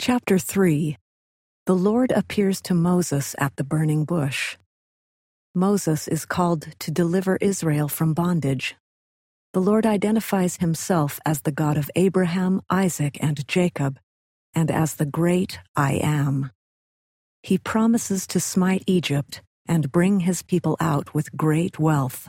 Chapter 3. The Lord appears to Moses at the burning bush. Moses is called to deliver Israel from bondage. The Lord identifies himself as the God of Abraham, Isaac, and Jacob, and as the great I Am. He promises to smite Egypt and bring his people out with great wealth.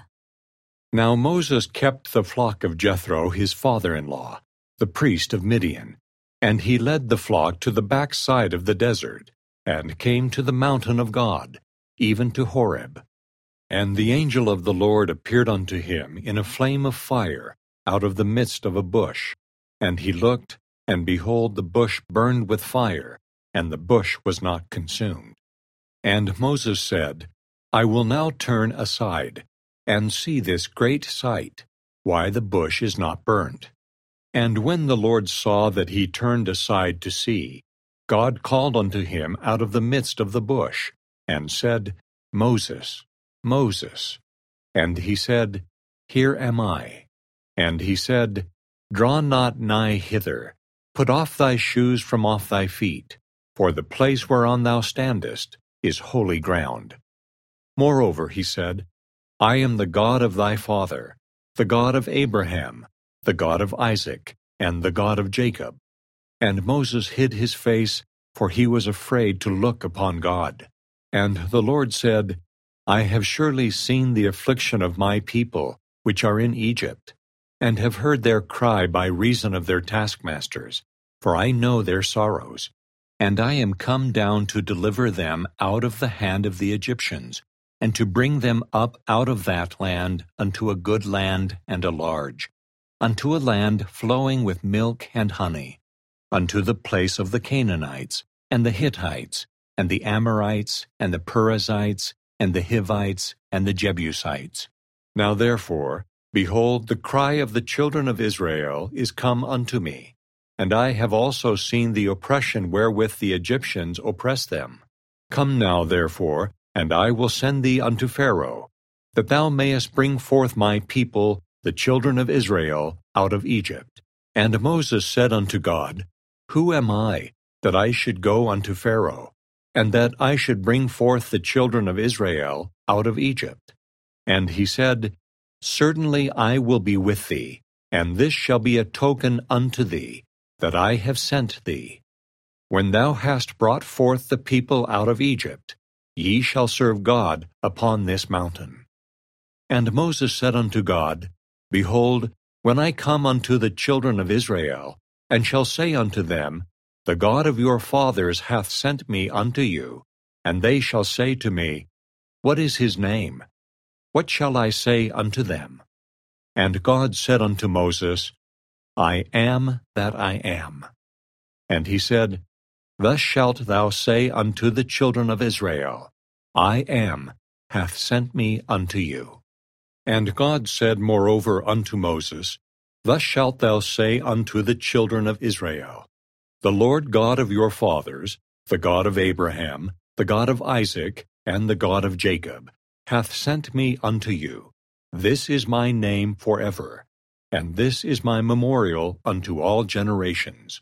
Now Moses kept the flock of Jethro, his father-in-law, the priest of Midian, and he led the flock to the backside of the desert, and came to the mountain of God, even to Horeb. And the angel of the Lord appeared unto him in a flame of fire out of the midst of a bush. And he looked, and behold, the bush burned with fire, and the bush was not consumed. And Moses said, I will now turn aside, and see this great sight, why the bush is not burnt. And when the Lord saw that he turned aside to see, God called unto him out of the midst of the bush, and said, Moses, Moses. And he said, Here am I. And he said, Draw not nigh hither, put off thy shoes from off thy feet, for the place whereon thou standest is holy ground. Moreover, he said, I am the God of thy father, the God of Abraham, the God of Isaac, and the God of Jacob. And Moses hid his face, for he was afraid to look upon God. And the Lord said, I have surely seen the affliction of my people, which are in Egypt, and have heard their cry by reason of their taskmasters, for I know their sorrows. And I am come down to deliver them out of the hand of the Egyptians, and to bring them up out of that land unto a good land and a large, unto a land flowing with milk and honey, unto the place of the Canaanites, and the Hittites, and the Amorites, and the Perizzites, and the Hivites, and the Jebusites. Now therefore, behold, the cry of the children of Israel is come unto me, and I have also seen the oppression wherewith the Egyptians oppress them. Come now therefore, and I will send thee unto Pharaoh, that thou mayest bring forth my people, the children of Israel, out of Egypt. And Moses said unto God, Who am I, that I should go unto Pharaoh, and that I should bring forth the children of Israel out of Egypt? And he said, Certainly I will be with thee, and this shall be a token unto thee, that I have sent thee. When thou hast brought forth the people out of Egypt, ye shall serve God upon this mountain. And Moses said unto God, Behold, when I come unto the children of Israel, and shall say unto them, The God of your fathers hath sent me unto you, and they shall say to me, What is his name? What shall I say unto them? And God said unto Moses, I am that I am. And he said, Thus shalt thou say unto the children of Israel, I am hath sent me unto you. And God said moreover unto Moses, Thus shalt thou say unto the children of Israel, The Lord God of your fathers, the God of Abraham, the God of Isaac, and the God of Jacob, hath sent me unto you. This is my name forever, and this is my memorial unto all generations.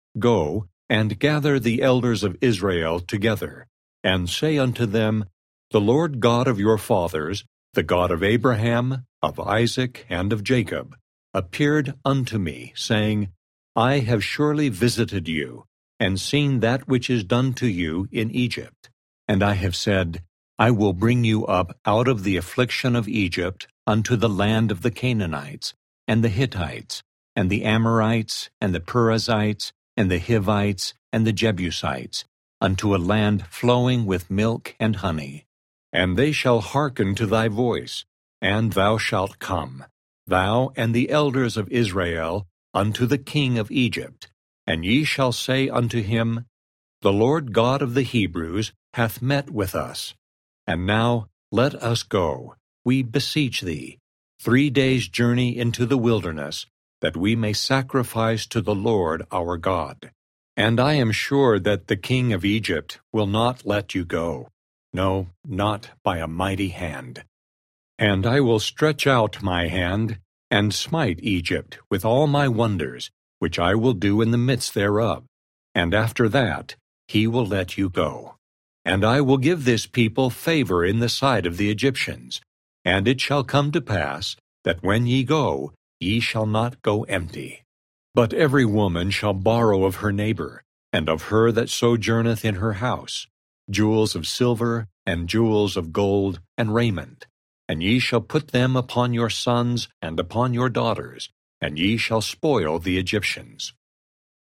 Go, and gather the elders of Israel together, and say unto them, The Lord God of your fathers, the God of Abraham, of Isaac, and of Jacob, appeared unto me, saying, I have surely visited you, and seen that which is done to you in Egypt. And I have said, I will bring you up out of the affliction of Egypt unto the land of the Canaanites, and the Hittites, and the Amorites, and the Perizzites, and the Hivites, and the Jebusites, unto a land flowing with milk and honey. And they shall hearken to thy voice, and thou shalt come, thou and the elders of Israel, unto the king of Egypt, and ye shall say unto him, The Lord God of the Hebrews hath met with us. And now let us go, we beseech thee, 3 days' journey into the wilderness, that we may sacrifice to the Lord our God. And I am sure that the king of Egypt will not let you go, no, not by a mighty hand. And I will stretch out my hand, and smite Egypt with all my wonders, which I will do in the midst thereof. and after that he will let you go. And I will give this people favor in the sight of the Egyptians. And it shall come to pass, that when ye go, ye shall not go empty. But every woman shall borrow of her neighbor, and of her that sojourneth in her house, jewels of silver, and jewels of gold, and raiment. And ye shall put them upon your sons and upon your daughters, and ye shall spoil the Egyptians.